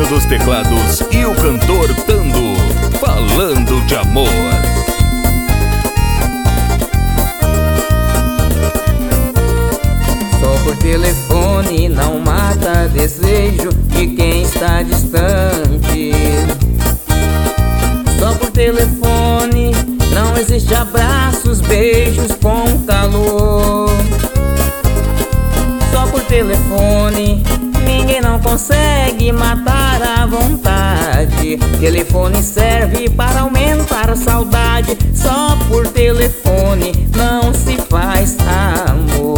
Zeninho dos teclados e o cantor Tando, falando de amor. Só por telefone não mata desejo de quem está distante. Só por telefone não existe abraços, beijos com calor. Só por telefone ninguém não consegue matar a vontade. Telefone serve para aumentar a saudade. Só por telefone não se faz amor.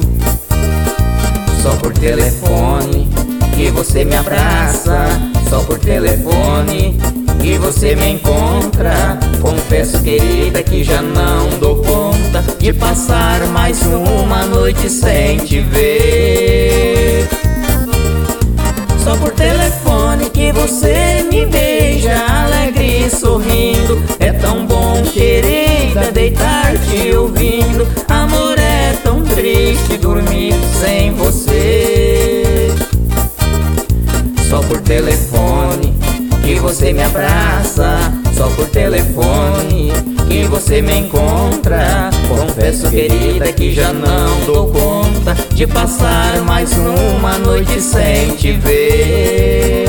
Só por telefone que você me abraça. Só por telefone que você me encontra. Confesso, querida, que já não dou conta de passar mais uma noite sem te ver. Só por telefone que você me beija, alegre e sorrindo. É tão bom, querida, deitar te ouvindo. Amor, é tão triste dormir sem você. Só por telefone que você me abraça. Só por telefone que você me encontra. Confesso, querida, que já não dou conta de passar mais uma noite sem te ver.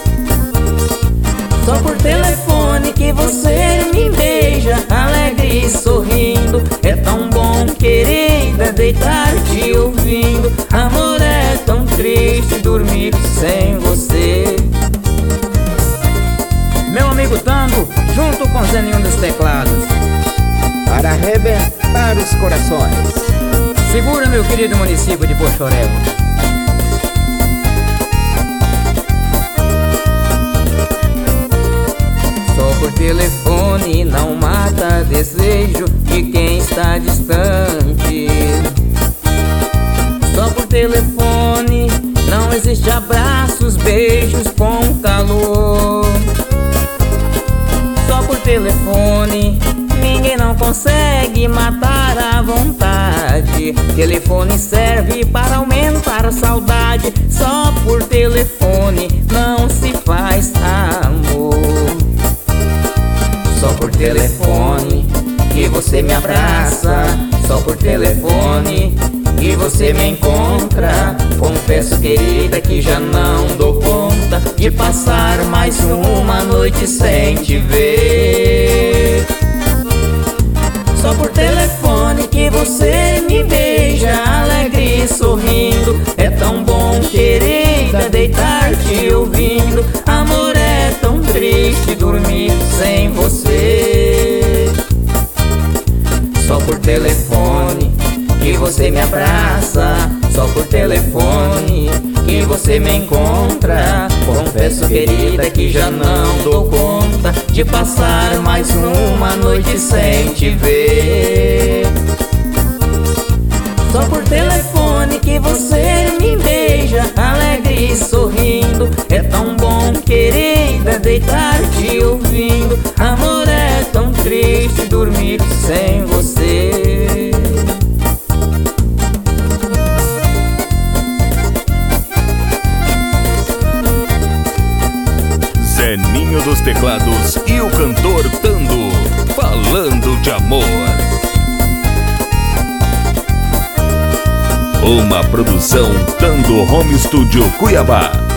Só por telefone que você me beija, alegre e sorrindo. É tão bom, querida, deitar te ouvindo. Amor, é tão triste dormir sem você. Meu amigo Tando, junto com Zeninho dos teclados, para arrebentar os corações. segura, meu querido município de Poxoréu. Só por telefone não mata desejo de quem está distante. Só por telefone não existe abraços, beijos com calor. Só por telefone ninguém não consegue matar a vontade. Telefone serve para aumentar a saudade. Só por telefone não se faz amor. Só por telefone que você me abraça. Só por telefone que você me encontra. Confesso, querida, que já não dou conta de passar mais uma noite sem te ver. Só por telefone que você me beija, alegre e sorrindo. É tão bom, querida, deitar te ouvindo. Amor, é tão triste dormir sem você. Só por telefone que você me abraça. Só por telefone que você me encontra. Confesso, querida, que já não dou conta de passar mais uma noite sem te ver. Só por telefone que você me beija, alegre e sorrindo. É tão bom, querida, deitar te ouvindo. Amor, é tão triste dormir sem você. Zeninho dos teclados e o cantor Tando, falando de amor. Uma produção Tando Home Studio Cuiabá.